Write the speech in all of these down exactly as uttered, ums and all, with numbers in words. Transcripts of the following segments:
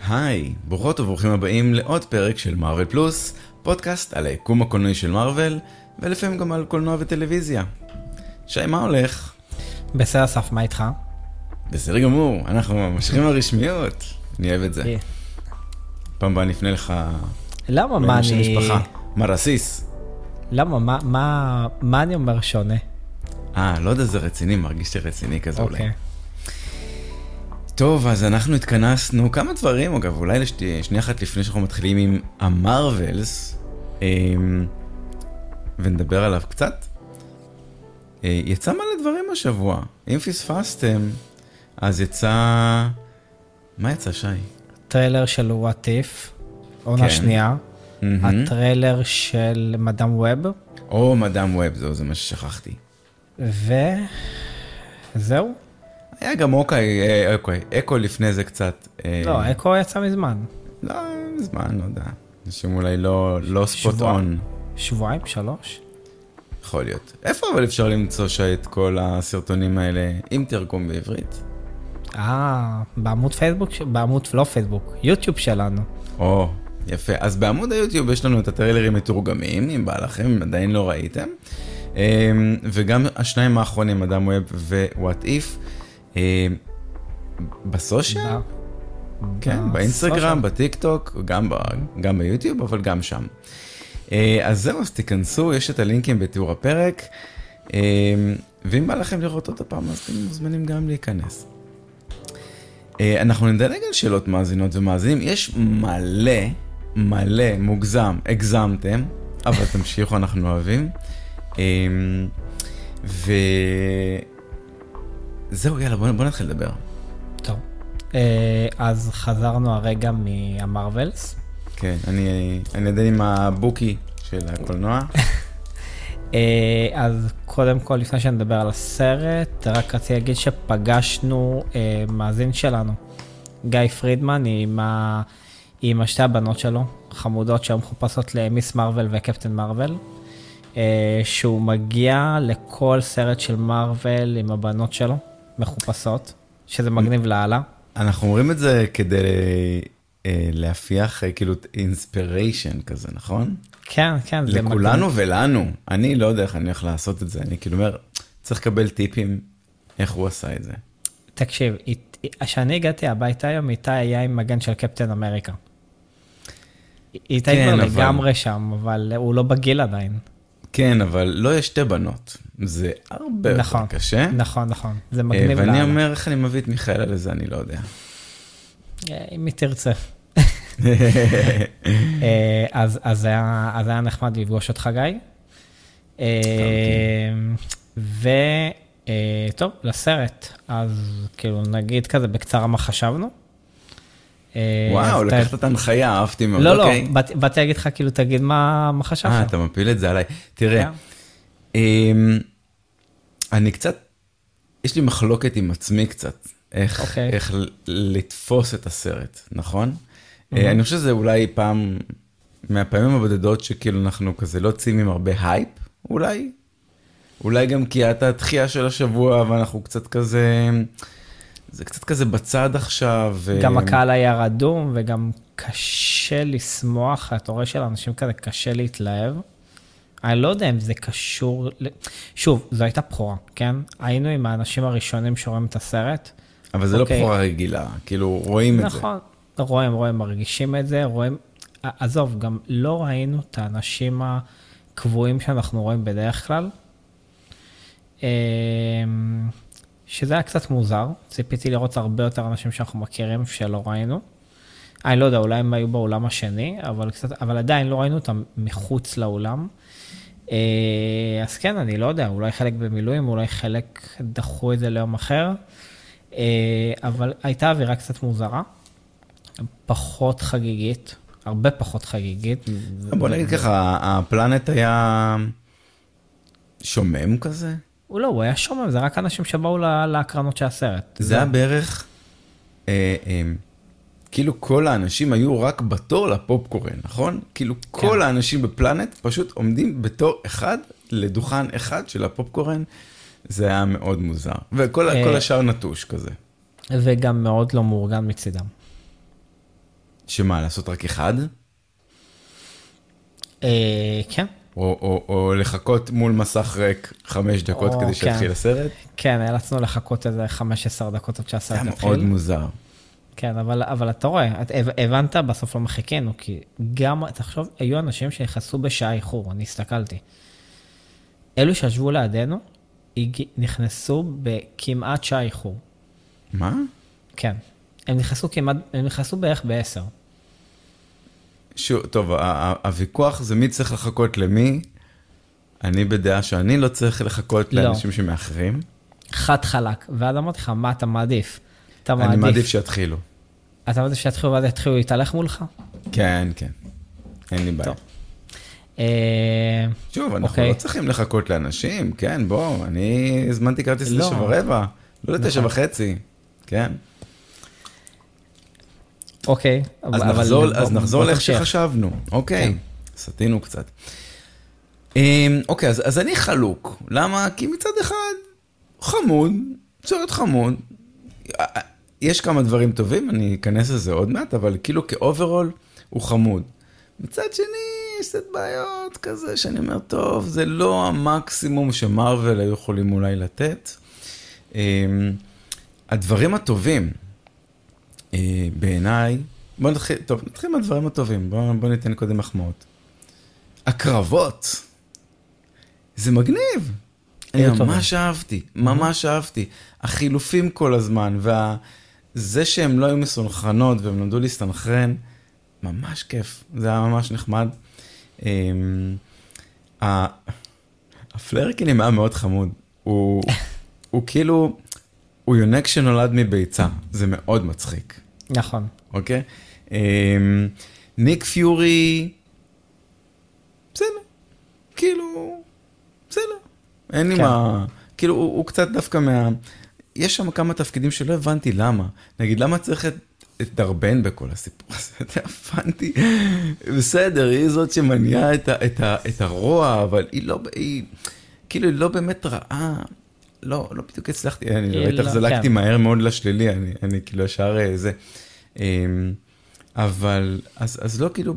היי, ברוכות וברוכים הבאים לעוד פרק של מארוול פלוס, פודקאסט על היקום הקולנועי של מארוול, ולפעמים גם על קולנוע וטלוויזיה. שי, מה הולך? בסדר אסף, מה איתך? בסדר גמור, אנחנו ממשיכים הרשמיות. אני אוהב את זה. כן. פעם באה נפנה לך... למה, מה אני... משפחה. מרסיס. למה, מה, מה, מה אני אומר שונה? אה, לא יודע, זה רציני, מרגיש לי רציני כזה אולי. אוקיי. טוב, אז אנחנו התכנסנו כמה דברים, אגב, אולי לשתי, שנייה אחת לפני שאנחנו מתחילים עם המרוולס, ונדבר עליו קצת. יצא מלא דברים השבוע. אם פספסתם, אז יצא... מה יצא, שי? טריילר של What If, עונה כן. שנייה. Mm-hmm. הטריילר של מדאם ווב. או מדאם ווב, זהו, זה מה ששכחתי. וזהו. היה גם אוקיי, אוקיי, אקו לפני זה קצת. לא, אקו יצא מזמן. לא, מזמן, לא יודע. אנשים אולי לא, לא ספוט און. שבועיים, שלוש? יכול להיות. איפה אבל אפשר למצוא שאת כל הסרטונים האלה עם תרגום בעברית? אה, בעמוד פייסבוק, בעמוד, לא פייסבוק, יוטיוב שלנו. או, יפה. אז בעמוד היוטיוב יש לנו את הטריילרים מתורגמים, אם בא לכם, אם עדיין לא ראיתם. וגם השניים האחרונים, מדאם ווב ו-What If, בסושיאל? כן, באינסטגרם, בטיק טוק, גם ביוטיוב, אבל גם שם. אז זהו, אז תיכנסו, יש את הלינקים בתיאור הפרק, ואם בא לכם לראות אותה פעם, אז אתם מוזמנים גם להיכנס. אנחנו נדלג על שאלות מאזינות ומאזינים, יש מלא, מלא, מוגזם, הגזמתם, אבל תמשיכו, אנחנו אוהבים. וזהו, יאללה, בוא, בוא נתחיל לדבר. טוב, אז חזרנו הרגע מהמרוולס. כן, אני, אני יודע עם הבוקי של הקולנוע. אז קודם כל, לפני שנדבר על הסרט, רק רציתי להגיד שפגשנו מאזין שלנו, גיא פרידמן, עם, ה... עם שתי הבנות שלו, חמודות שהיום מחופשות למיס מארוול וקפטן מארוול, שהוא מגיע לכל סרט של מארוול עם הבנות שלו, מחופשות, שזה מגניב לעלה. אנחנו אומרים את זה כדי להפיח כאילו אינספיריישן כזה, נכון? כן, כן. לכולנו ולנו. אני לא יודע איך אני הולך לעשות את זה. אני כאילו אומר, צריך לקבל טיפים איך הוא עשה את זה. תקשיב, כשאני הגעתי הביתה היום, איתי היה עם מגן של קפטן אמריקה. איתי כבר לגמרי שם, אבל הוא לא בגיל עדיין. כן, אבל לא יש שתי בנות. זה הרבה יותר קשה. נכון, נכון. זה מגניב לעלה. ואני אומר, איך אני מביא את מיכאלה לזה, אני לא יודע. אם היא תרצה. אז, אז זה היה, אז היה נחמד לפגוש אותך, גיא. וטוב, לסרט. אז כאילו נגיד כזה בקצרה מה חשבנו. וואו, לקחת את ההנחיה, אהבתי מאוד. לא, לא, באתי להגיד לך, כאילו תגיד מה חשבת. אה, אתה מפיל את זה עליי. תראה, אני קצת, יש לי מחלוקת עם עצמי קצת, איך לתפוס את הסרט, נכון? אני חושב שזה אולי פעם, מהפעמים הבודדות שכאילו אנחנו כזה לא צאים עם הרבה הייפ, אולי? אולי גם כי הייתה התחייה של השבוע, ואנחנו קצת כזה, זה קצת כזה בצד עכשיו. גם הקהל היה רדום, וגם קשה לשמוח, אתה רואה שלאנשים כזה קשה להתלהב. אני לא יודע אם זה קשור, שוב, זו הייתה בחורה, כן? היינו עם האנשים הראשונים שרואים את הסרט. אבל זה לא בחורה רגילה, כאילו רואים את זה. נכון. רואים, רואים, מרגישים את זה, רואים, עזוב, גם לא ראינו את האנשים הקבועים שאנחנו רואים בדרך כלל, שזה היה קצת מוזר, ציפיתי לראות הרבה יותר אנשים שאנחנו מכירים שלא ראינו, אני לא יודע, אולי הם היו באולם השני, אבל, קצת, אבל עדיין לא ראינו אותם מחוץ לאולם, אז כן, אני לא יודע, אולי חלק במילואים, אולי חלק דחו את זה ליום אחר, אבל הייתה אווירה קצת מוזרה, פחות חגיגית, הרבה פחות חגיגית. בוא נגיד ככה, הפלנט היה שומם כזה? הוא לא, הוא היה שומם, זה רק אנשים שבאו להקרנות של הסרט. זה היה בערך, כאילו כל האנשים היו רק בתור לפופקורן, נכון? כאילו כל האנשים בפלנט פשוט עומדים בתור אחד, לדוכן אחד של הפופקורן, זה היה מאוד מוזר. וכל השאר נטוש כזה. וגם מאוד לא מאורגן מצידם. שמה, לעשות רק אחד? אה, כן. או, או, או לחכות מול מסך ריק חמש דקות או, כדי כן. שיתחיל הסרט? כן, נאלצנו לחכות איזה חמש עשרה דקות עד שהסרט זה התחיל. מאוד מוזר. כן, אבל, אבל אתה רואה, את, הבנת, בסוף לא מחכנו, כי גם, תחשוב, היו אנשים שנכנסו בשעה איחור, אני הסתכלתי. אלו שישבו לידינו, נכנסו בכמעט שעה איחור. מה? כן. הם נכנסו כמעט, הם נכנסו בערך בעשר. שוב, טוב, הוויכוח זה מי צריך לחכות למי. אני בדעה שאני לא צריך לחכות לא. לאנשים שמאחרים. חד חלק. ואז אמרתי לך, מה אתה מעדיף? אתה אני מעדיף. מעדיף שיתחילו. אתה מעדיף שיתחילו ואז יתחילו להתהלך מולך? כן, כן. אין לי בעיה. טוב. אה, שוב, אנחנו אוקיי. לא צריכים לחכות לאנשים, כן, בוא, אני הזמנתי כרטיס לא. לתשע ורבע, לא לתשע נכון. וחצי, כן. אוקיי. אז אבל- נחזור, בוא- אז נחזור בוא לאיך תמשיך. שחשבנו, אוקיי, כן. סטינו קצת. אמ, אוקיי, אז, אז אני חלוק, למה? כי מצד אחד, חמוד, סרט חמוד, יש כמה דברים טובים, אני אכנס לזה עוד מעט, אבל כאילו כאוברול הוא חמוד. מצד שני, יש קצת בעיות כזה, שאני אומר, טוב, זה לא המקסימום שמרוול היו יכולים אולי לתת. אמ, הדברים הטובים, אה, בעיניי, בוא נתחיל, טוב, נתחיל מהדברים הטובים, בוא, בוא ניתן קודם מחמאות. הקרבות, זה מגניב. אני היו ממש אהבתי, ממש אהבתי. החילופים כל הזמן, וזה שהם לא היו מסונכרנות והם למדו להסתנכרן, ממש כיף, זה היה ממש נחמד. אמ, ה- הפלרקין היה מאוד חמוד, הוא הוא כאילו, הוא יונק שנולד מביצה, זה מאוד מצחיק, נכון. אוקיי? אמ, ניק פיורי, בסדר, כאילו, בסדר, אין לי כן. מה, כאילו, הוא, הוא קצת דווקא מה, יש שם כמה תפקידים שלא הבנתי למה, נגיד, למה צריך את, את דרבן בכל הסיפור הזה, אתה הבנתי, בסדר, היא זאת שמניעה את, ה, את, ה, את הרוע, אבל היא לא, היא, כאילו, היא לא באמת רעה, לא, לא בדיוק הצלחתי, אני ראית איך לא, זלגתי כן. מהר מאוד לשלילי, אני, אני כאילו ישר אה, זה, אמ, אבל, אז, אז לא כאילו,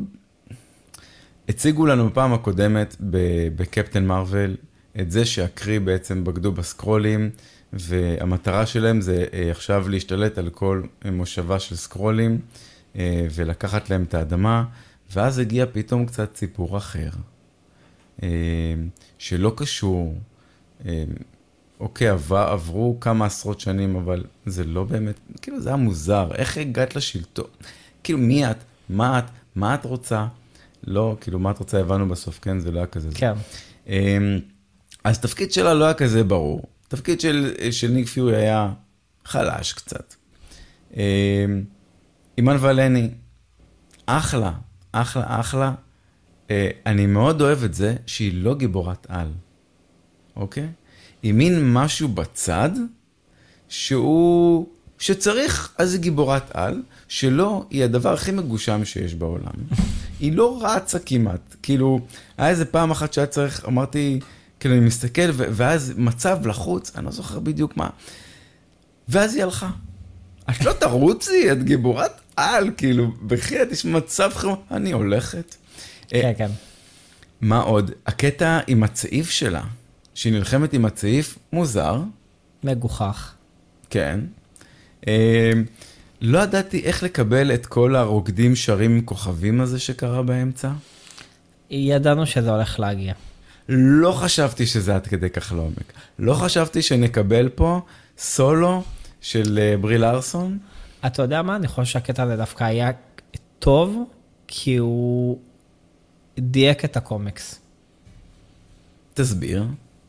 הציגו לנו בפעם הקודמת ב- בקפטן מרוול את זה שהקרי בעצם בגדו בסקרולים, והמטרה שלהם זה אה, עכשיו להשתלט על כל מושבה של סקרולים, אה, ולקחת להם את האדמה, ואז הגיע פתאום קצת סיפור אחר, אה, שלא קשור, אה, אוקיי, עבר, עברו כמה עשרות שנים, אבל זה לא באמת, כאילו זה היה מוזר, איך הגעת לשלטון? כאילו מי את? מה את? מה את רוצה? לא, כאילו מה את רוצה? הבנו בסוף, כן, זה לא היה כזה. כן. אמ, אז תפקיד שלה לא היה כזה ברור. תפקיד של, של ניק פיורי היה חלש קצת. אמ, אימן ולני, אחלה, אחלה, אחלה. אה, אני מאוד אוהב את זה שהיא לא גיבורת על. אוקיי? היא מין משהו בצד, שהוא, שצריך, אז היא גיבורת על, שלא, היא הדבר הכי מגושם שיש בעולם. היא לא רצה כמעט, כאילו, היה איזה פעם אחת שהיה צריך, אמרתי, כאילו, אני מסתכל, ו- ואז מצב לחוץ, אני לא זוכר בדיוק מה, ואז היא הלכה. את לא תרוצי, את גיבורת על, כאילו, בחייאת, יש מצב חירום, אני הולכת. כן, כן. מה עוד? הקטע עם הצעיף שלה, שהיא נלחמת עם הצעיף, מוזר, מגוחך. כן. אה, לא ידעתי איך לקבל את כל הרוקדים שרים עם כוכבים הזה שקרה באמצע. ידענו שזה הולך להגיע. לא חשבתי שזה עד כדי כך לעומק. לא חשבתי שנקבל פה סולו של אה, ברי לארסון. אתה יודע מה? אני חושב שהקטע הזה דווקא היה טוב, כי הוא דייק את הקומיקס. תסביר.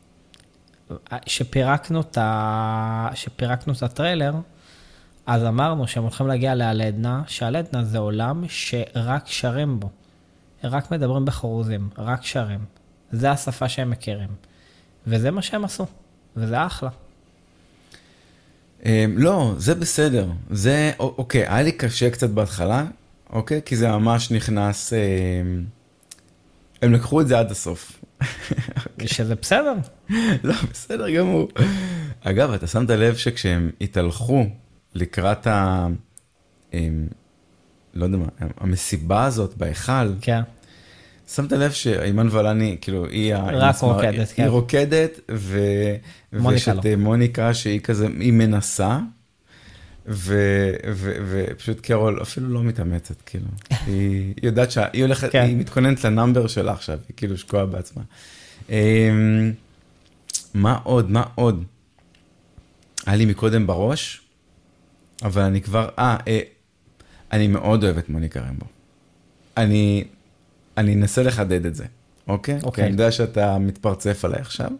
שפירקנו את, ה... שפירקנו את הטריילר, אז אמרנו שהם הולכים להגיע להלדנה, שהלדנה זה עולם שרק שרים בו. רק מדברים בחרוזים, רק שרים. זה השפה שהם מכירים. וזה מה שהם עשו. וזה אחלה. אה, לא, זה בסדר. זה, אוקיי, היה לי קשה קצת בהתחלה, אוקיי? כי זה ממש נכנס... אה, הם לקחו את זה עד הסוף. שזה בסדר. לא, בסדר גמור. אגב, אתה שמת לב שכשהם התהלכו לקראת ה... לא יודע מה, המסיבה הזאת בהיכל, כן. שמת לב שאימן ולני, כאילו, היא... רק רוקדת, כן. היא רוקדת, ו... ויש את מוניקה שהיא כזה, היא מנסה, ו... ו... ופשוט קרול אפילו לא מתאמצת, כאילו. היא יודעת שהיא הולכת, היא מתכוננת לנאמבר שלה עכשיו, היא כאילו שקועה בעצמה. מה עוד, מה עוד? היה לי מקודם בראש, אבל אני כבר, אה, אני מאוד אוהב את מוניקה רמבו. אני... אני אנסה לחדד את זה, אוקיי? אוקיי. כי אני יודע שאתה מתפרצף עליי עכשיו.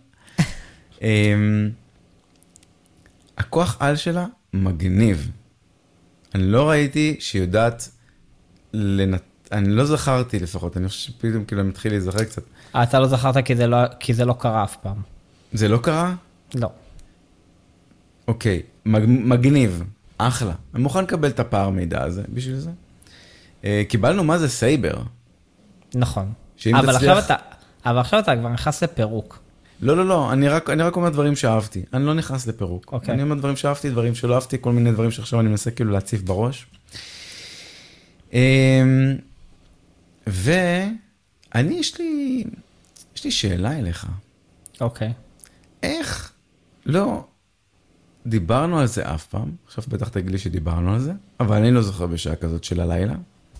הכוח על שלה מגניב. אני לא ראיתי שהיא יודעת, לנת... אני לא זכרתי לפחות, אני חושב שפתאום כאילו מתחיל להיזכר קצת. אתה לא זכרת כי זה לא, כי זה לא קרה אף פעם. זה לא קרה? לא. אוקיי, מג... מגניב, אחלה. אני מוכן לקבל את הפער מידע הזה בשביל זה. קיבלנו מה זה סייבר. נכון. אבל תצליח... עכשיו אתה, אבל עכשיו אתה כבר נכנס לפירוק. לא, לא, לא, אני רק, אני רק אומר דברים שאהבתי. אני לא נכנס לפירוק. אוקיי. אני אומר דברים שאהבתי, דברים שלא אהבתי, כל מיני דברים שעכשיו אני מנסה כאילו להציף בראש. ואני, יש לי, יש לי שאלה אליך. אוקיי. איך, לא, דיברנו על זה אף פעם, עכשיו בטח תגיד לי שדיברנו על זה, אבל אני לא זוכר בשעה כזאת של הלילה.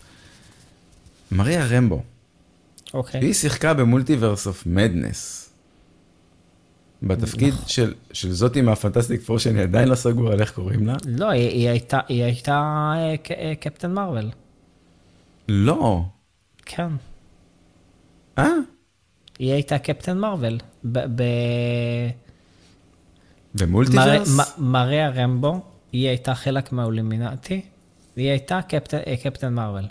מריה רמבו. אוקיי. היא שיחקה במולטיברס אוף מדנס. בתפקיד של, של זאתי מהפנטסטיק פור, שאני עדיין לא סגור על איך קוראים לה. לא, היא, היא הייתה, היא הייתה קפטן מרוול. לא. כן. אה? היא הייתה קפטן מרוול. ב... במולטיברס? מריה רמבו, היא הייתה חלק מהאולימינטי, והיא הייתה קפטן, קפטן מרוול.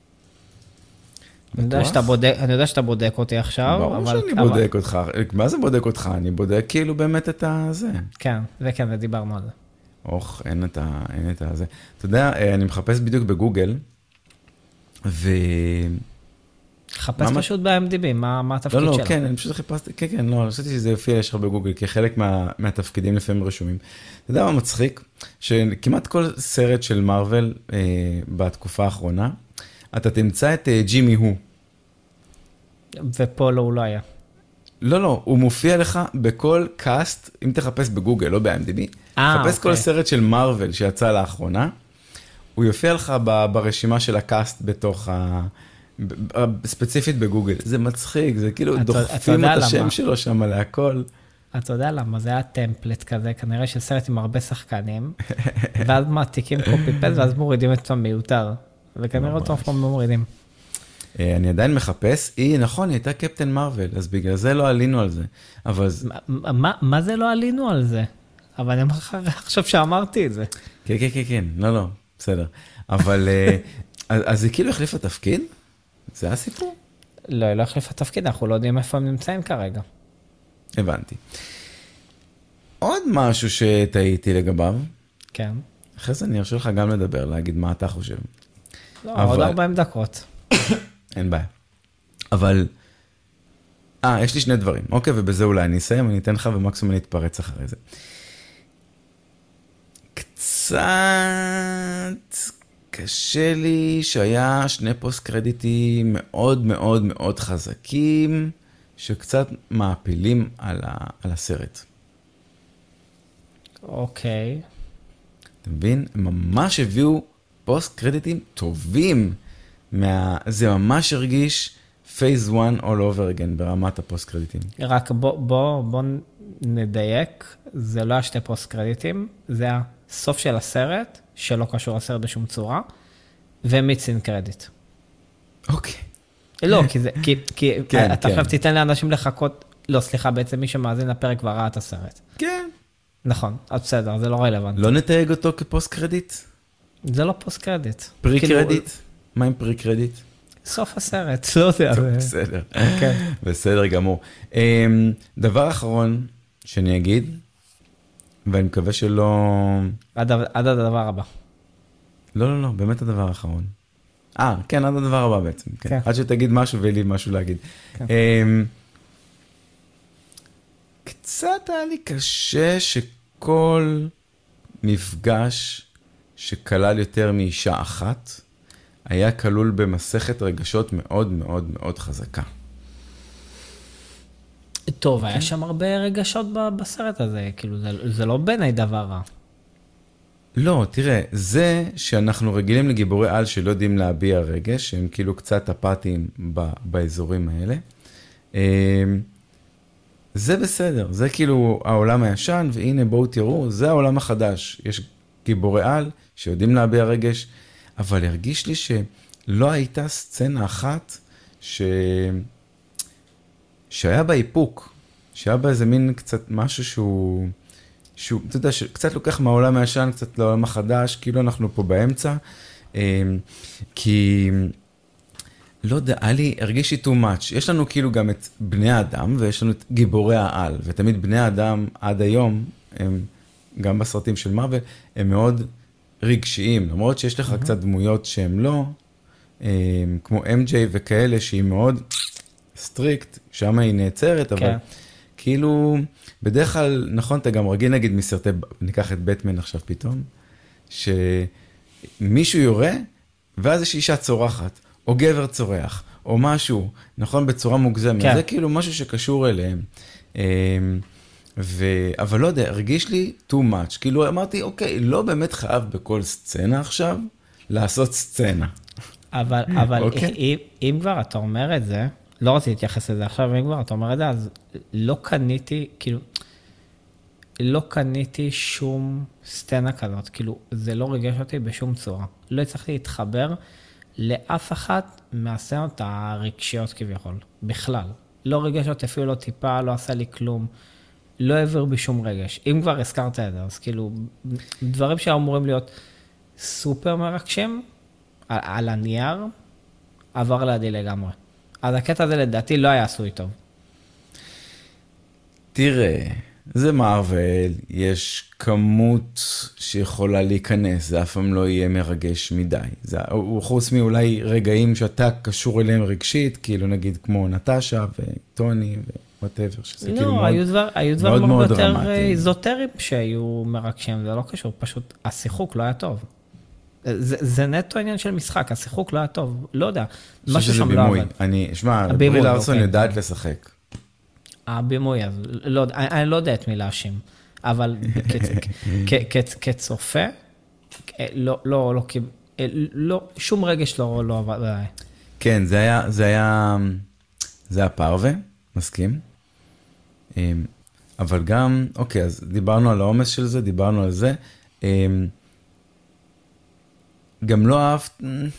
אני יודע שאתה בודק, אני יודע שאתה בודק אותי עכשיו. ברור שאני בודק אותך. מה זה בודק אותך? אני בודק כאילו באמת את הזה. כן, וכן, ודיברנו על זה. אוח, אין את ה... אין את הזה. אתה יודע, אני מחפש בדיוק בגוגל, ו... חפש פשוט ב-אם די בי, מה התפקיד שלה? לא, לא, כן, אני פשוט חיפשתי, כן, כן, לא, חשבתי שזה יופיע ישר בגוגל, כי חלק מהתפקידים לפעמים רשומים. אתה יודע מה מצחיק? שכמעט כל סרט של מארוול בתקופה האחרונה, אתה תמצא את ג'ימי הו. ופה לא, הוא לא היה. לא, לא, הוא מופיע לך בכל קאסט, אם תחפש בגוגל, לא ב-אם די בי, תחפש כל סרט של מארוול שיצא לאחרונה, הוא יופיע לך ברשימה של הקאסט בתוך ה... ספציפית בגוגל. זה מצחיק, זה כאילו דוחפים את השם שלו שם להכל. אתה יודע למה, זה היה טמפלט כזה, כנראה של סרט עם הרבה שחקנים, ואז מעתיקים קופי פס, ואז מורידים את זה מיותר. וכנראה אותו אף פעם לא מורידים. אני עדיין מחפש, היא, נכון, היא הייתה קפטן מרוול, אז בגלל זה לא עלינו על זה. אבל... מה זה לא עלינו על זה? אבל אני חושב שאמרתי את זה. כן, כן, כן, כן, לא, לא, בסדר. אבל, אז זה כאילו החליף התפקיד? זה הסיפור? לא, היא לא החליף התפקיד, אנחנו לא יודעים איפה הם נמצאים כרגע. הבנתי. עוד משהו שטעיתי לגביו. כן. אחרי זה אני ארשה לך גם לדבר, להגיד מה אתה חושב. לא, אבל... עוד ארבעים דקות. אין בעיה. אבל, אה, יש לי שני דברים. אוקיי, ובזה אולי אני אסיים, אני אתן לך ומקסימום אני אתפרץ אחרי זה. קצת קשה לי שהיה שני פוסט קרדיטים מאוד מאוד מאוד חזקים, שקצת מעפילים על, ה... על הסרט. אוקיי. אתה מבין? הם ממש הביאו פוסט קרדיטים טובים. מה... זה ממש הרגיש phase one all over again ברמת הפוסט קרדיטים. רק בוא, בוא, בוא נדייק, זה לא היה שתי פוסט קרדיטים, זה הסוף של הסרט, שלא קשור לסרט בשום צורה, ומיצין קרדיט. אוקיי. לא, כי זה, כי, כי אתה עכשיו תיתן לאנשים לחכות, לא, סליחה, בעצם מי שמאזין לפרק כבר ראה את הסרט. כן. נכון, אז בסדר, זה לא רלוונטי. לא נתייג אותו כפוסט קרדיט? זה לא פוסט קרדיט. פרי קרדיט? מה עם פרי קרדיט? סוף הסרט, לא יודע. בסדר. בסדר גמור. דבר אחרון שאני אגיד, ואני מקווה שלא... עד הדבר הבא. לא, לא, לא, באמת הדבר האחרון. אה, כן, עד הדבר הבא בעצם. עד שתגיד משהו ויהיה לי משהו להגיד. קצת היה לי קשה שכל מפגש שכלל יותר מאישה אחת, היה כלול במסכת רגשות מאוד מאוד מאוד חזקה. טוב, היה שם הרבה רגשות בסרט הזה, כאילו זה לא בעיני דבר רע. לא, תראה, זה שאנחנו רגילים לגיבורי על שלא יודעים להביע רגש, שהם כאילו קצת אפתיים באזורים האלה, זה בסדר, זה כאילו העולם הישן, והנה בואו תראו, זה העולם החדש. יש גיבורי על שיודעים להביע רגש, אבל הרגיש לי שלא הייתה סצנה אחת ש... שהיה בה איפוק, שהיה בה איזה מין קצת משהו שהוא, שהוא, אתה יודע, שקצת לוקח מהעולם הישן, קצת לעולם החדש, כאילו אנחנו פה באמצע, כי, לא יודע, לי, הרגיש לי too much. יש לנו כאילו גם את בני האדם, ויש לנו את גיבורי העל, ותמיד בני האדם עד היום, הם, גם בסרטים של מארוול, הם מאוד רגשיים, למרות שיש לך קצת דמויות שהם לא, כמו אם ג'יי וכאלה, שהיא מאוד סטריקט, שם היא נעצרת, אבל כן. כאילו, בדרך כלל, נכון, אתה גם רגיל נגיד מסרטי, ניקח את בטמן עכשיו פתאום, שמישהו יורה, ואז יש אישה צורחת, או גבר צורח, או משהו, נכון, בצורה מוגזמת, כן. זה כאילו משהו שקשור אליהם. ו... אבל לא יודע, הרגיש לי too much, כאילו אמרתי, אוקיי, לא באמת חייב בכל סצנה עכשיו, לעשות סצנה. אבל, אבל okay. אם, אם כבר אתה אומר את זה, לא רציתי להתייחס לזה עכשיו, אם כבר אתה אומר את זה, אז לא קניתי, כאילו, לא קניתי שום סצנה כזאת, כאילו, זה לא ריגש אותי בשום צורה. לא הצלחתי להתחבר לאף אחת מהסצנות הרגשיות כביכול, בכלל. לא ריגש אותי אפילו לא טיפה, לא עשה לי כלום, לא העביר בשום רגש. אם כבר הזכרת את זה, אז כאילו, דברים שאמורים להיות סופר מרגשים, על, על הנייר, עבר לידי לגמרי. אז הקטע הזה לדעתי לא היה עשוי טוב. תראה, זה מארוול, יש כמות שיכולה להיכנס, זה אף פעם לא יהיה מרגש מדי. זה, חוץ מאולי רגעים שאתה קשור אליהם רגשית, כאילו נגיד כמו נטשה וטוני ווואטאבר, שזה לא, כאילו מאוד, היו דבר, היו דבר מאוד מאוד מאוד יותר דרמטיים. איזוטריים שהיו מרגשים, זה לא קשור, פשוט השיחוק לא היה טוב. זה, זה נטו עניין של משחק, השיחוק לא היה טוב, לא יודע, משהו שם לא עבד. אני, שמע, ברי לארסון יודעת לשחק. הבימוי, אז לא, אני, אני לא יודע את מי להאשים, אבל כצופה, לא, לא, לא, לא, שום רגש לא, לא עבד. כן, זה היה, זה היה, זה היה פרווה, מסכים. אבל גם, אוקיי, אז דיברנו על העומס של זה, דיברנו על זה. גם לא אהבת...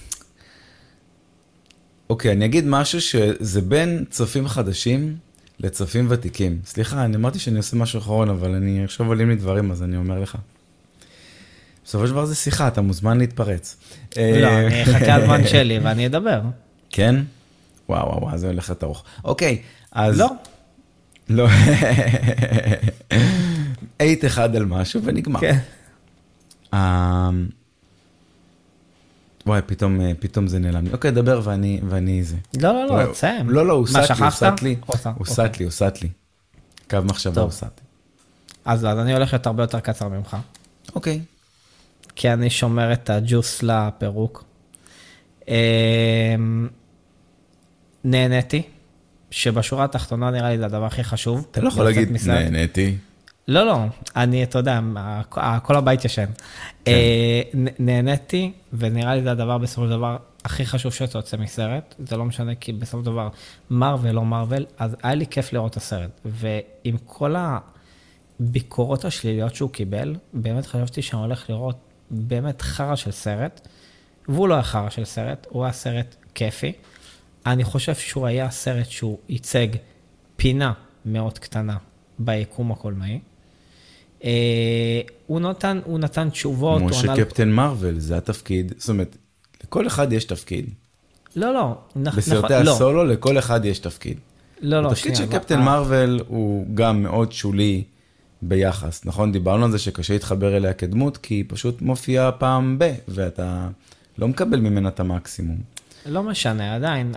אוקיי, אני אגיד משהו שזה בין צופים חדשים לצופים ותיקים. סליחה, אני אמרתי שאני עושה משהו אחרון, אבל אני עכשיו עולים לי דברים, אז אני אומר לך. בסופו של דבר זה שיחה, אתה מוזמן להתפרץ. לא, אני אחכה על זמן שלי ואני אדבר. כן? וואו, וואו, וואו, זה הולך את ארוך. אוקיי, אז... לא. לא. אייט אחד על משהו ונגמר. כן. וואי, פתאום, פתאום זה נעלם לי. אוקיי, דבר ואני, ואני זה. לא, לא, לא, תסיים. לא, לא, הוא סט לי, הוא סט לי. הוא הוא סט לי, הוא סט לי. קו מחשבה הוא סט. אז אז אני הולך להיות הרבה יותר קצר ממך. אוקיי. כי אני שומר את הג'וס לפירוק. נהניתי, שבשורה התחתונה נראה לי זה הדבר הכי חשוב. אתה לא יכול להגיד נהניתי. לא, לא, אני, אתה יודע, כל הבית ישן. נהניתי, ונראה לי זה הדבר בסופו של דבר הכי חשוב שאתה יוצא מסרט. זה לא משנה, כי בסופו של דבר מארוול לא מארוול, אז היה לי כיף לראות את הסרט. ועם כל הביקורות השליליות שהוא קיבל, באמת חשבתי שאני הולך לראות באמת חרה של סרט, והוא לא היה חרה של סרט, הוא היה סרט כיפי. אני חושב שהוא היה סרט שהוא ייצג פינה מאוד קטנה ביקום הקולנועי. הוא נתן, הוא נתן תשובות. כמו שקפטן מארוול, זה התפקיד, זאת אומרת, לכל אחד יש תפקיד. לא, לא. בסרטי הסולו, לכל אחד יש תפקיד. לא, לא, התפקיד של קפטן מארוול הוא גם מאוד שולי ביחס. נכון, דיברנו על זה שקשה להתחבר אליה כדמות, כי היא פשוט מופיעה פעם ב, ואתה לא מקבל ממנה את המקסימום. לא משנה, עדיין,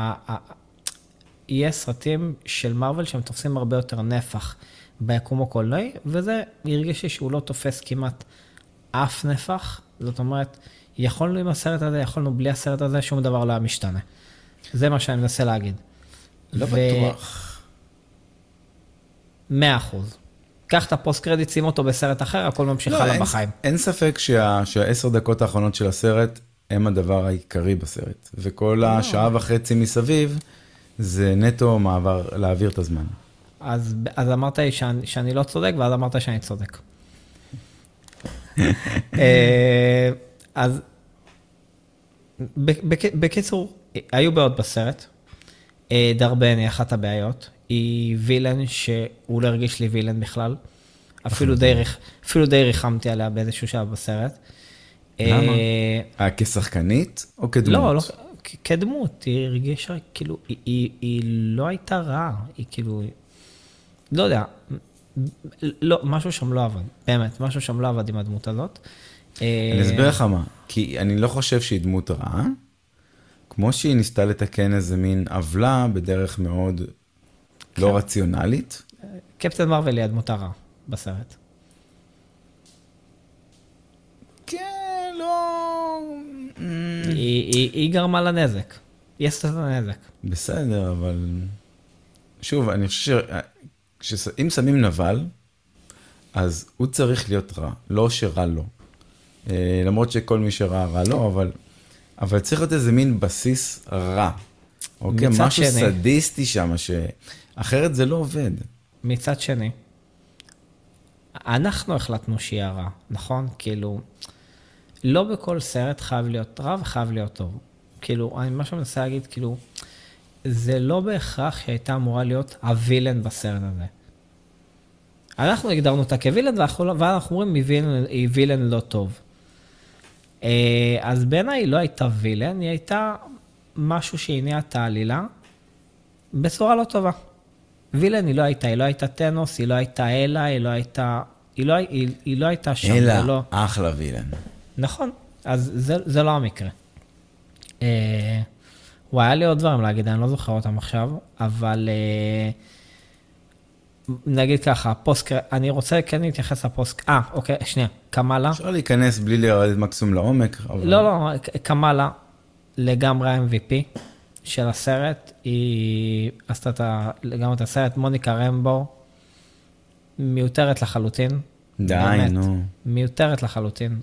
יש סרטים של מארוול שהם תופסים הרבה יותר נפח ביקום הקולנועי, וזה הרגיש לי שהוא לא תופס כמעט אף נפח, זאת אומרת, יכולנו עם הסרט הזה, יכולנו בלי הסרט הזה, שום דבר לא היה משתנה. זה מה שאני מנסה להגיד. לא בטוח. מאה אחוז. קח את הפוסט קרדיט, שים אותו בסרט אחר, הכל ממשיך הלאה בחיים. אין ספק שהעשר דקות האחרונות של הסרט, הם הדבר העיקרי בסרט. וכל השעה וחצי מסביב, זה נטו מעבר, להעביר את הזמן. אז, אז אמרת שאני, שאני לא צודק, ואז אמרת שאני צודק. אז בקיצור, היו בעיות בסרט. דרבן היא אחת הבעיות. היא וילן שהוא לא הרגיש לי וילן בכלל. אפילו די, אפילו די ריחמתי עליה באיזשהו שלב בסרט. למה? כשחקנית או כדמות? לא, לא, כדמות. היא הרגישה, כאילו, היא, היא, היא לא הייתה רעה. היא כאילו, לא יודע, לא, משהו שם לא עבד. באמת, משהו שם לא עבד עם הדמות הזאת. אני אסביר לך מה, כי אני לא חושב שהיא דמות רעה, כמו שהיא ניסתה לתקן איזה מין עוולה בדרך מאוד לא רציונלית. קפטן מרוול היא הדמות הרעה בסרט. כן, לא... היא גרמה לנזק. היא עשתה את הנזק. בסדר, אבל... שוב, אני חושב שאם שמים נבל, אז הוא צריך להיות רע, לא שרע לו. למרות שכל מי שרע רע לו, אבל... אבל צריך להיות איזה מין בסיס רע. אוקיי? משהו שני, סדיסטי שם, שאחרת זה לא עובד. מצד שני, אנחנו החלטנו שהיא הרע, נכון? כאילו, לא בכל סרט חייב להיות רע וחייב להיות טוב. כאילו, אני משהו מנסה להגיד, כאילו, זה לא בהכרח שהייתה אמורה להיות הווילן בסרט הזה. אנחנו הגדרנו אותה כווילן, ואנחנו אומרים, היא וילן לא טוב. אז בעיניי היא לא הייתה וילן, היא הייתה משהו שהניע את העלילה בצורה לא טובה. וילן היא לא הייתה, היא לא הייתה טנוס, היא לא הייתה אלה, היא לא הייתה, היא לא, היא, היא לא הייתה שם. אלה, לא... אחלה וילן. נכון, אז זה, זה לא המקרה. הוא היה לי עוד דברים להגיד, אני לא זוכר אותם עכשיו, אבל נגיד ככה, פוסט, אני רוצה כן להתייחס לפוסט, אה, אוקיי, שנייה, קמאלה. אפשר להיכנס בלי לרדת מקסימום לעומק. אבל... לא, לא, קמאלה לגמרי ה-אם וי פי של הסרט, היא עשתה את ה... לגמרי את הסרט, מוניקה רמבו, מיותרת לחלוטין. די, באמת, נו. מיותרת לחלוטין.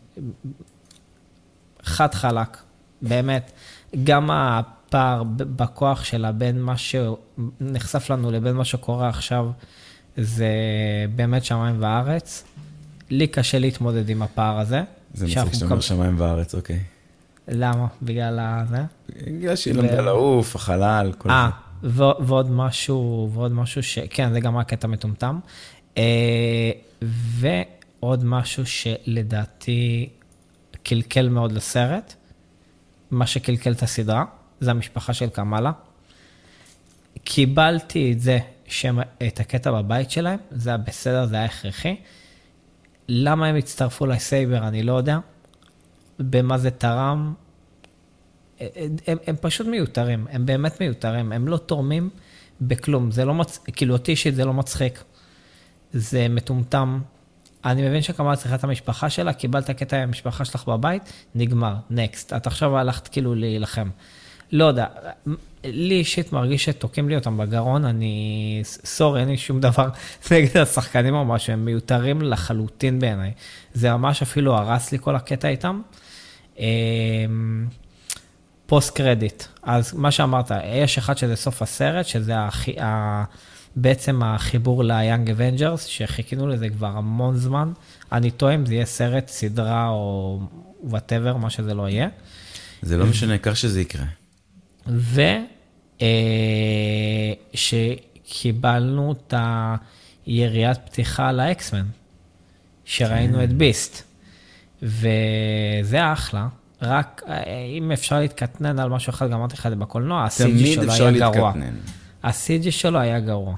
חד חלק, באמת. גם הפער בכוח שלה בין מה שנחשף לנו לבין מה שקורה עכשיו, זה באמת שמיים וארץ. לי קשה להתמודד עם הפער הזה. זה מצחיק שאתה אומר שמיים וארץ, אוקיי. למה? בגלל זה? בגלל שהיא למדה לעוף, החלל, כל זה. אה, ועוד משהו, ועוד משהו ש... כן, זה גם רק קטע מטומטם. ועוד משהו שלדעתי קלקל מאוד לסרט, מה שקלקל את הסדרה, זה המשפחה של קמאלה. קיבלתי את זה, את הקטע בבית שלהם, זה היה בסדר, זה היה הכרחי. למה הם הצטרפו לסייבר, אני לא יודע. במה זה תרם. הם, הם פשוט מיותרים, הם באמת מיותרים, הם לא תורמים בכלום. זה לא מצ... כאילו אותי אישית זה לא מצחיק. זה מטומטם. אני מבין שקמאלה צריכה את המשפחה שלה, קיבלת קטע עם המשפחה שלך בבית, נגמר, נקסט. את עכשיו הלכת כאילו להילחם. לא יודע, לי אישית מרגיש שתוקעים לי אותם בגרון, אני, סורי, אין לי שום דבר נגד השחקנים או משהו, הם מיותרים לחלוטין בעיניי. זה ממש אפילו הרס לי כל הקטע איתם. פוסט קרדיט, אז מה שאמרת, יש אחד שזה סוף הסרט, שזה הכי, ה, בעצם החיבור ל-Young Avengers, שחיכינו לזה כבר המון זמן. אני טועה אם זה יהיה סרט, סדרה או whatever, מה שזה לא יהיה. זה לא משנה, כך שזה יקרה. ושקיבלנו את היריית פתיחה לאקסמן, שראינו את ביסט, וזה אחלה, רק אם אפשר להתקטנן על משהו אחד, גם אמרתי לך בקולנוע, הסי-ג'י שלו היה גרוע. הסי-ג'י שלו היה גרוע.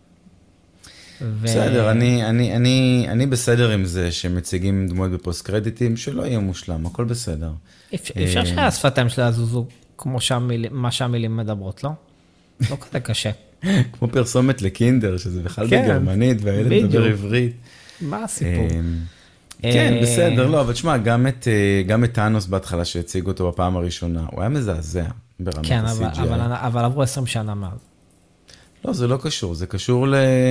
בסדר, אני, אני, אני, אני בסדר עם זה שמציגים דמות בפוסט קרדיטים, שלא יהיה מושלם, הכל בסדר. אפשר שהשפתיים שלה זוזו כמו מה שהמילים מדברות, לא? לא כזה קשה. כמו פרסומת לקינדר, שזה בכלל בגרמנית, והילד מדבר עברית. מה הסיפור? כן, בסדר, לא, אבל תשמע, גם את, גם את טאנוס בהתחלה שהציג אותו בפעם הראשונה, הוא היה מזעזע ברמת כן, ה-סי ג'י איי. אבל, אבל, אבל עברו עשרים שנה מאז. לא, זה לא קשור, זה קשור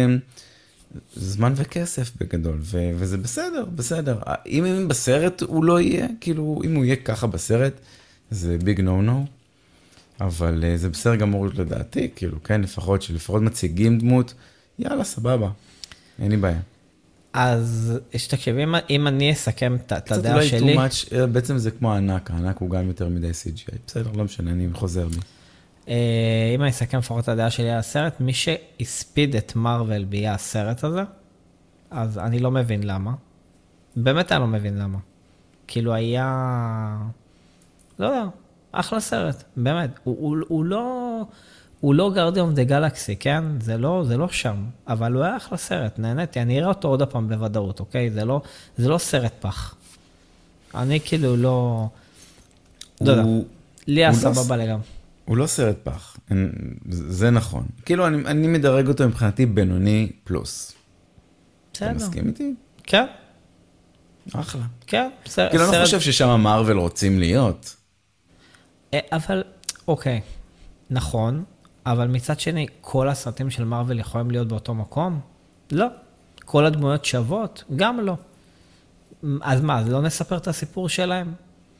לזמן וכסף בגדול, ו... וזה בסדר, בסדר. אם, אם בסרט הוא לא יהיה, כאילו, אם הוא יהיה ככה בסרט, זה ביג נו נו, אבל זה בסדר גמור לדעתי, כאילו, כן, לפחות שלפחות מציגים דמות, יאללה, סבבה, אין לי בעיה. אז שתקשיב, אם, אם אני אסכם את הדעה שלי... קצת אולי too much, בעצם זה כמו הענק, הענק הוא גם יותר מדי סי ג'י איי, בסדר, לא משנה, אני חוזר בי. אם אני אסכם לפחות את הדעה שלי על הסרט, מי שהספיד את מרוול ביה הסרט הזה, אז אני לא מבין למה. באמת אני לא מבין למה. כאילו היה... לא יודע, אחלה סרט, באמת. הוא, הוא, הוא לא... הוא לא גארדיון דה גלקסי, כן? זה לא, זה לא שם, אבל הוא היה אחלה סרט, נהניתי, אני אראה אותו עוד הפעם בוודאות, אוקיי? זה לא, זה לא סרט פח. אני כאילו לא... לא יודע, לי הסבבה לגמרי. הוא לא סרט פח, זה נכון. כאילו, אני, אני מדרג אותו מבחינתי בינוני פלוס. בסדר. אתה מסכים איתי? כן. אחלה. כן, סרט. כאילו, אני לא חושב ששם המרוול רוצים להיות. אבל, אוקיי, נכון, אבל מצד שני, כל הסרטים של מרוול יכולים להיות באותו מקום? לא. כל הדמויות שוות? גם לא. אז מה, אז לא נספר את הסיפור שלהם?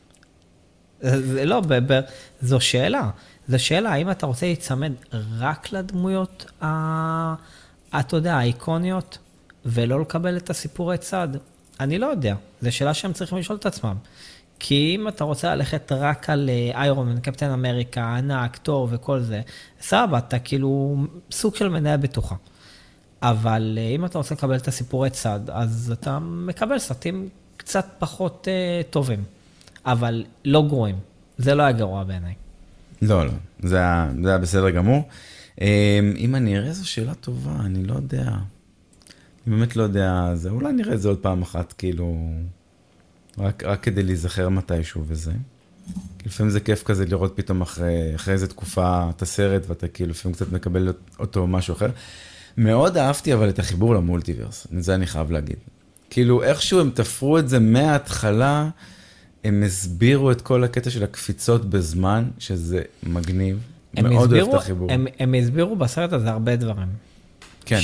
זה לא, ב- ב- זו שאלה. זו שאלה, האם אתה רוצה להצמד רק לדמויות, ה- אתה יודע, האיקוניות, ולא לקבל את הסיפורי צד? אני לא יודע. זו שאלה שהם צריכים לשאול את עצמם. כי אם אתה רוצה ללכת רק על איירון מן, קפטן אמריקה, ענק, טוב וכל זה, סבבה, אתה כאילו סוג של מנהל בטוחה. אבל אם אתה רוצה לקבל את הסיפורי צד, אז אתה מקבל סרטים קצת פחות uh, טובים, אבל לא גרועים. זה לא היה גרוע בעיניי. לא, לא, זה היה, זה היה בסדר גמור. אם אני אראה, זו שאלה טובה, אני לא יודע. אני באמת לא יודע, זה, אולי נראה את זה עוד פעם אחת, כאילו... רק, רק כדי להיזכר מתישהו וזה. לפעמים זה כיף כזה לראות פתאום אחרי, אחרי איזו תקופה את הסרט, ואתה כאילו לפעמים קצת מקבל אותו משהו אחר. מאוד אהבתי אבל את החיבור למולטיברס, זה אני חייב להגיד. כאילו איכשהו הם תפרו את זה מההתחלה, הם הסבירו את כל הקטע של הקפיצות בזמן, שזה מגניב. מאוד אוהב את החיבור. הם, הם הסבירו בסרט הזה הרבה דברים. כן.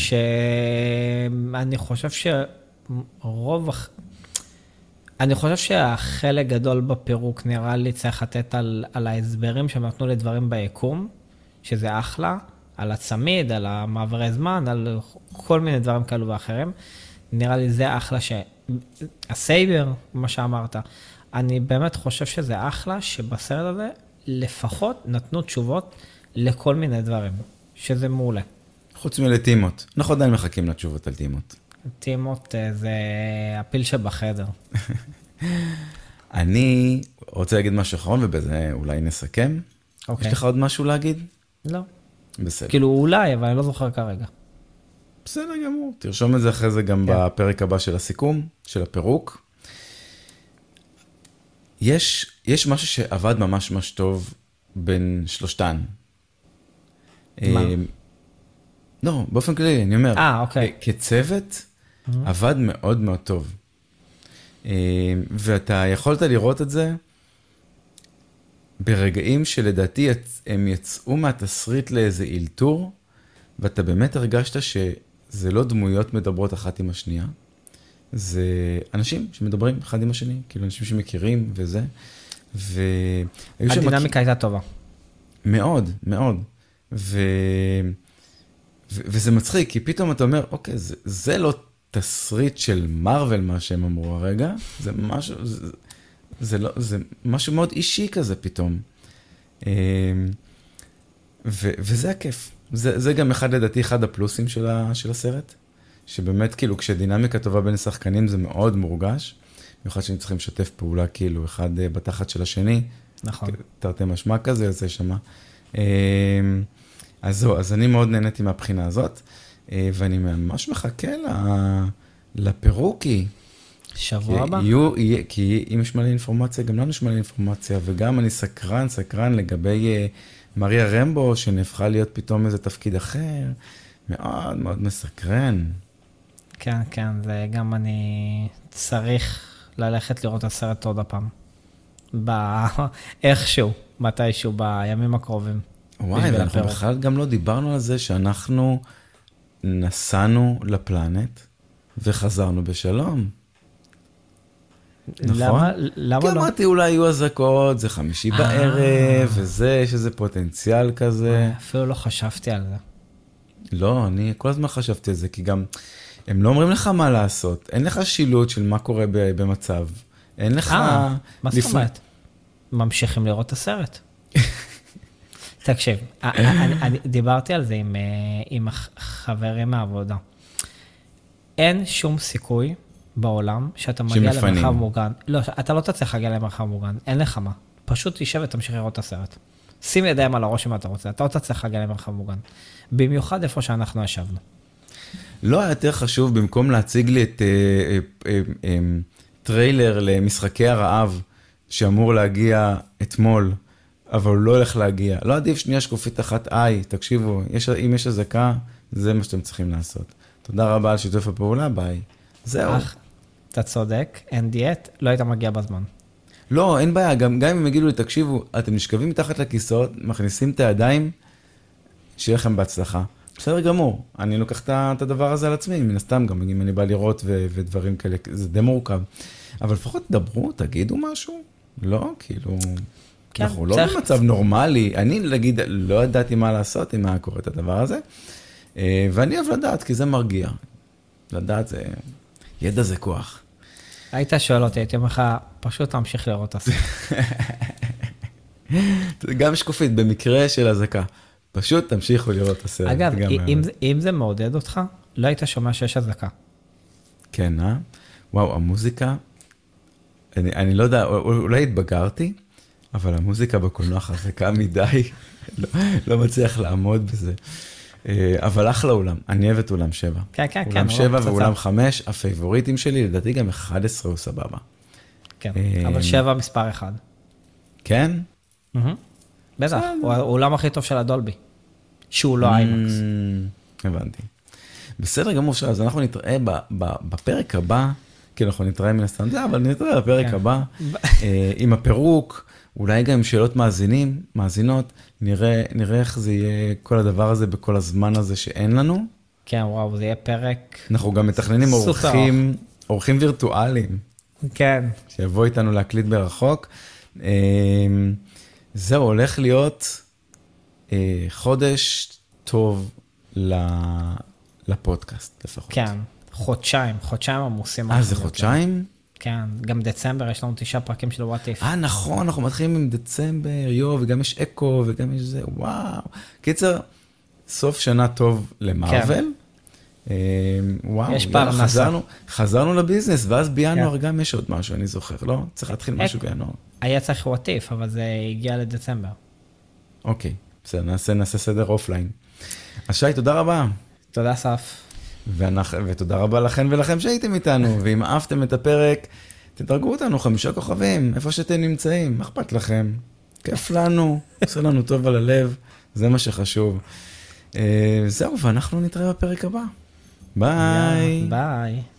שאני חושב שרוב... אני חושב שהחלק גדול בפירוק נראה לי צריך לתת על, על ההסברים שהם נתנו לדברים ביקום, שזה אחלה, על הצמיד, על המעברי זמן, על כל מיני דברים כאלו ואחרים. נראה לי זה אחלה ש... הסייבר, מה שאמרת, אני באמת חושב שזה אחלה שבסרט הזה לפחות נתנו תשובות לכל מיני דברים, שזה מעולה. חוץ מלטימות. אנחנו עדיין מחכים לתשובות על טימות. טימות זה הפיל שבחדר. אני רוצה להגיד משהו אחרון, ובזה אולי נסכם. אוקיי. יש לך עוד משהו להגיד? לא. בסדר. כאילו אולי, אבל אני לא זוכר כרגע. בסדר גמור. תרשום את זה אחרי זה גם כן. בפרק הבא של הסיכום, של הפירוק. יש, יש משהו שעבד ממש ממש טוב בין שלושתן. מה? לא, באופן כללי, אני אומר. אה, אוקיי. כצוות, עבד מאוד מאוד טוב. ואתה יכולת לראות את זה ברגעים שלדעתי הם יצאו מהתסריט לאיזה אילתור, ואתה באמת הרגשת שזה לא דמויות מדברות אחת עם השנייה, זה אנשים שמדברים אחד עם השני, כאילו אנשים שמכירים וזה. הדינמיקה הייתה טובה. מאוד, מאוד. ו... ו... וזה מצחיק, כי פתאום אתה אומר, אוקיי, זה, זה לא תסריט של מרוול, מה שהם אמרו הרגע, זה משהו, זה, זה, לא, זה משהו מאוד אישי כזה פתאום. ו, וזה הכיף. זה, זה גם אחד, לדעתי, אחד הפלוסים של, ה, של הסרט, שבאמת, כאילו, כשדינמיקה טובה בין השחקנים, זה מאוד מורגש, במיוחד שהם צריכים לשתף פעולה, כאילו, אחד בתחת של השני. נכון. תרתי משמע כזה, יוצא שמה. אז זהו, אז אני מאוד נהניתי מהבחינה הזאת, ואני ממש מחכה לפירוקי. שבוע הבא? כי אם יש מלא אינפורמציה, גם לנו יש מלא אינפורמציה, וגם אני סקרן, סקרן לגבי מריה רמבו, שנהפכה להיות פתאום איזה תפקיד אחר, מאוד מאוד מסקרן. כן, כן, זה גם אני צריך ללכת לראות את הסרט עוד הפעם. איכשהו, מתישהו, בימים הקרובים. וואי, ואנחנו בכלל גם לא דיברנו על זה שאנחנו נסענו לפלנט וחזרנו בשלום. נכון? למה, למה כי לא? אמרתי, אולי יהיו הזקות, זה חמישי בערב, וזה, יש איזה פוטנציאל כזה. אפילו לא חשבתי על זה. לא, אני כל הזמן חשבתי על זה, כי גם הם לא אומרים לך מה לעשות. אין לך שילוט של מה קורה במצב. אין לך... אה, מה זאת אומרת? ממשיכים לראות את הסרט. תקשיב, אני דיברתי על זה עם, עם החברים מהעבודה. אין שום סיכוי בעולם שאתה מגיע למרחב מוגן. לא, אתה לא תצליח להגיע למרחב מוגן, אין לך מה. פשוט תישב ותמשיך לראות את הסרט. שים ידיים על הראש אם אתה רוצה, אתה לא תצליח להגיע למרחב מוגן. במיוחד איפה שאנחנו ישבנו. לא היה יותר חשוב, במקום להציג לי את טריילר למשחקי הרעב, שאמור להגיע אתמול, אבל הוא לא הולך להגיע. לא עדיף שנייה שקופית אחת, איי, תקשיבו, יש, אם יש הזקה, זה מה שאתם צריכים לעשות. תודה רבה על שיתוף הפעולה, ביי. זהו. אך, אתה צודק, אין דיאט, לא היית מגיע בזמן. לא, אין בעיה, גם, גם אם הם יגידו לי, תקשיבו, אתם נשכבים מתחת לכיסאות, מכניסים את הידיים, שיהיה לכם בהצלחה. בסדר גמור, אני לוקח את הדבר הזה על עצמי, מן הסתם גם, אם אני בא לראות ו- ודברים כאלה, זה די מורכב. אבל לפחות דברו, תגידו משהו. לא, כאילו, כן, אנחנו לא צריך... במצב נורמלי. אני, להגיד, לא ידעתי מה לעשות אם היה קורה את הדבר הזה. ואני אוהב לדעת, כי זה מרגיע. לדעת זה, ידע זה כוח. היית שואל אותי, הייתי אומר לך, פשוט תמשיך לראות את הסרט. גם שקופית, במקרה של הזקה. פשוט תמשיכו לראות את הסרט. אגב, אם, אם זה מעודד אותך, לא היית שומע שיש הזקה. כן, אה? וואו, המוזיקה, אני, אני לא יודע, אולי התבגרתי, אבל המוזיקה בקולנוע חזקה מדי, לא, לא מצליח לעמוד בזה. אבל אחלה אולם, אני אוהב את אולם שבע. כן, כן, כן. אולם שבע ואולם חמש, הפייבוריטים שלי, לדעתי גם אחד עשרה הוא סבבה. כן, אבל שבע מספר אחד. כן? בטח, הוא האולם הכי טוב של הדולבי, שהוא לא איימקס. הבנתי. בסדר גמור, אז אנחנו נתראה בפרק הבא, כי אנחנו נתראה מן הסתם, אבל נתראה בפרק הבא, עם הפירוק, אולי גם עם שאלות מאזינים, מאזינות, נראה, נראה איך זה יהיה כל הדבר הזה בכל הזמן הזה שאין לנו. כן, וואו, זה יהיה פרק... אנחנו גם מתכננים אורחים, אורחים וירטואליים. כן. שיבוא איתנו להקליט ברחוק. זהו, הולך להיות חודש טוב לפודקאסט לפחות. כן, חודשיים, חודשיים עמוסים. אה, זה חודשיים? כן, גם דצמבר, יש לנו תשעה פרקים של וואט-איף. אה, נכון, אנחנו מתחילים עם דצמבר, יו, וגם יש אקו, וגם יש זה, וואו. קיצר, סוף שנה טוב למרוול. כן. וואו, יש פרנסה. חזרנו, חזרנו לביזנס, ואז בינואר כן. גם יש עוד משהו, אני זוכר, לא? צריך להתחיל אק... משהו בינואר. היה צריך וואט-איף, אבל זה הגיע לדצמבר. אוקיי, בסדר, נעשה, נעשה סדר אופליין. אז שי, תודה רבה. תודה, סף. ואנחנו, ותודה רבה לכם ולכם שהייתם איתנו, ואם אהבתם את הפרק, תדרגו אותנו חמישה כוכבים, איפה שאתם נמצאים, מה אכפת לכם? כיף לנו, עושה לנו טוב על הלב, זה מה שחשוב. זהו, ואנחנו נתראה בפרק הבא. ביי. ביי.